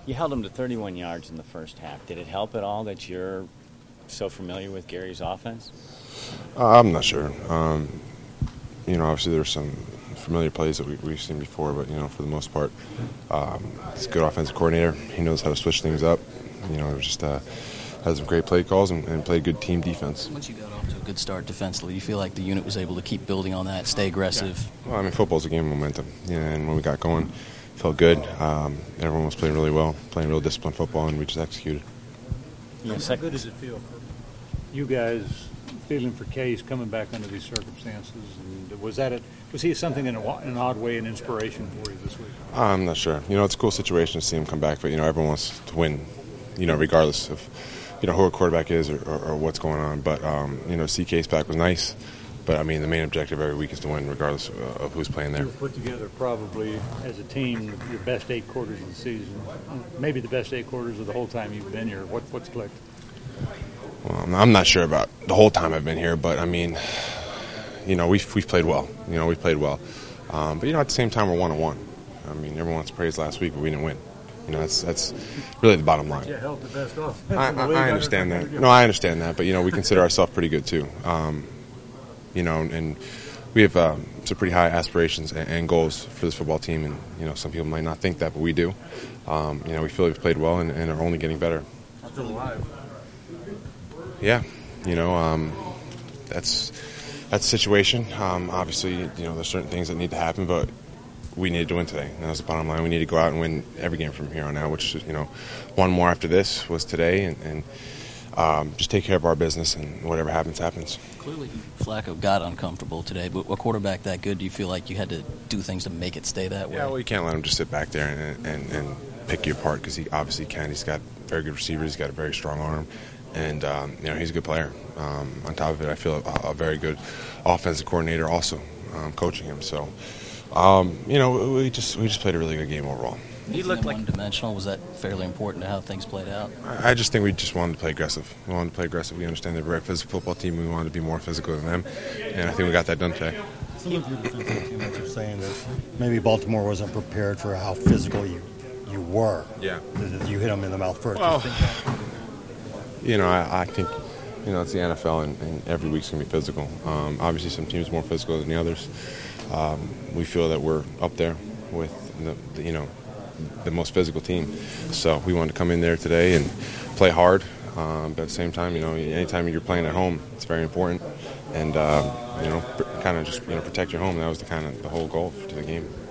You held him to 31 yards in the first half. Did it help at all that you're so familiar with Gary's offense? I'm not sure. Obviously there's some familiar plays that we've seen before, but, for the most part, he's a good offensive coordinator. He knows how to switch things up. Just has some great play calls and played good team defense. Once you got off to a good start defensively, you feel like the unit was able to keep building on that, stay aggressive? Yeah. Well, football's a game of momentum, and when we got going, felt good. Everyone was playing really well, playing real disciplined football, and we just executed. How good does it feel for you guys feeling for Case coming back under these circumstances? And was he something in an odd way an inspiration for you this week? I'm not sure. It's a cool situation to see him come back, but everyone wants to win, regardless of who a quarterback is or what's going on. But see Case back was nice. But, the main objective every week is to win regardless of who's playing there. You've put together probably, as a team, your best 8 quarters of the season, maybe the best 8 quarters of the whole time you've been here. What's clicked? Well, I'm not sure about the whole time I've been here, but, we've played well. We've played well. But, at the same time, we're 1-1. Everyone wants to praise last week, but we didn't win. That's really the bottom line. Yeah, held the best offense. I understand that. No, I understand that, but, we consider ourselves pretty good, too. And we have some pretty high aspirations and goals for this football team, and some people might not think that, but we do. We feel we've played well and are only getting better. Still alive. Yeah, that's the situation. Obviously, there's certain things that need to happen, but we needed to win today. And that's the bottom line. We need to go out and win every game from here on out, which is, one more after this was today, and just take care of our business, and whatever happens, happens. Clearly, Flacco got uncomfortable today, but a quarterback that good, do you feel like you had to do things to make it stay that way? Yeah, well, you can't let him just sit back there and pick you apart, because he obviously can. He's got very good receivers. He's got a very strong arm, and he's a good player. On top of it, I feel a very good offensive coordinator also coaching him. So, we just played a really good game overall. He looked like one-dimensional. Was that fairly important to how things played out? I just think we just wanted to play aggressive. We wanted to play aggressive. We understand they're a very physical football team. We wanted to be more physical than them, and I think we got that done today. Some of your defensive teammates are saying that maybe Baltimore wasn't prepared for how physical you were. Yeah. You hit them in the mouth first. Well, I think, it's the NFL, and every week's going to be physical. Obviously, some teams are more physical than the others. We feel that we're up there with the most physical team. So we wanted to come in there today and play hard. But at the same time, anytime you're playing at home, it's very important. And, kind of just, protect your home. That was the whole goal to the game.